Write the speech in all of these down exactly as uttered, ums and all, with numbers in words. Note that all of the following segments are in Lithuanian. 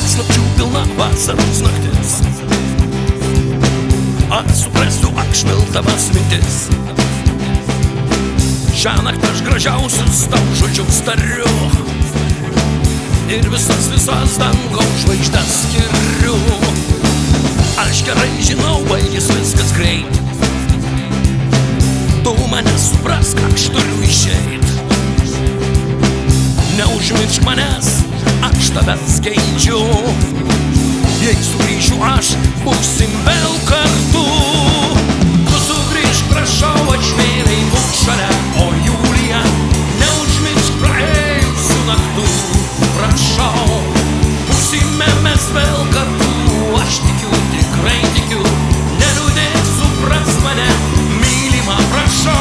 paslapčių pilna vasaros naktis. Ar suprasiu aš švildamas mintis? Šiąnakt aš gražiausius tau žodžius tariu ir visas visas dangaus žvaigždes skiriu. Aš gerai žinau, baigės viskas greit. Tu mane suprask, aš turiu išeit. Neužmiršk manęs, aš tavęs geidžiu. Jei sugrįšiu aš, būsim vėl kartu. Tu sugrįžk, prašau, aš vėliai būk šalia. O Julija, neužmiršk praėjusių naktų. Prašau, būsime mes vėl kartu. Aš tikiu, tikrai tikiu. Neliūdėk, suprask mane, mylima, prašau.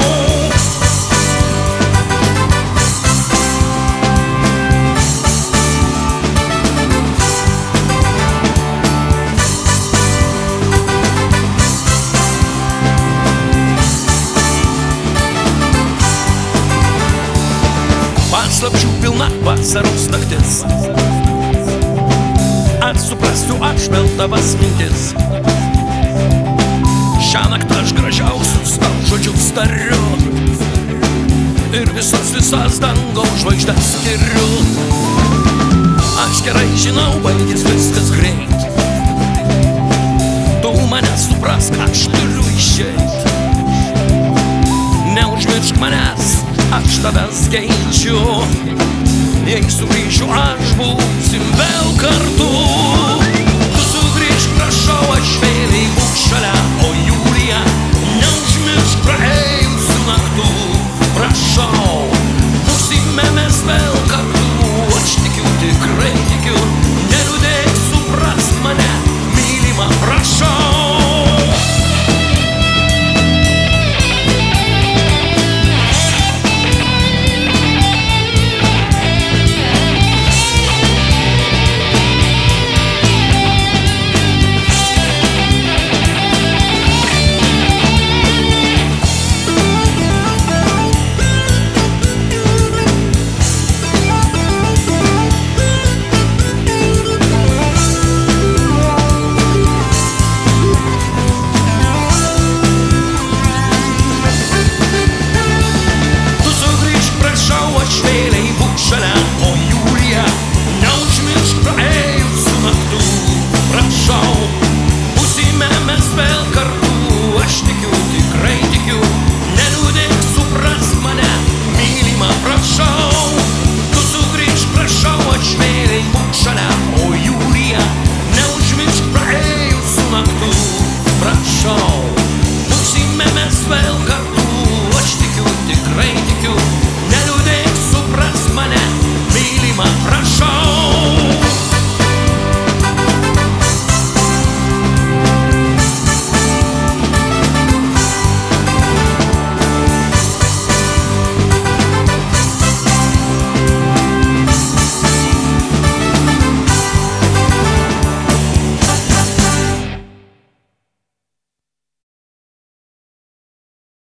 Paslapčių pilna vasaros naktis. Ar suprasiu aš vėl tavas mintis? Šiąnakt aš gražiausius tau žodžius tariu ir visas visas dangaus žvaigždes skiriu. Aš gerai žinau, baigės viskas greit. Tu mane suprask, aš turiu išeit. Neužmiršk manęs, aš tavęs geidžiu. Jei sugrįšiu aš, būsim vėl kartu.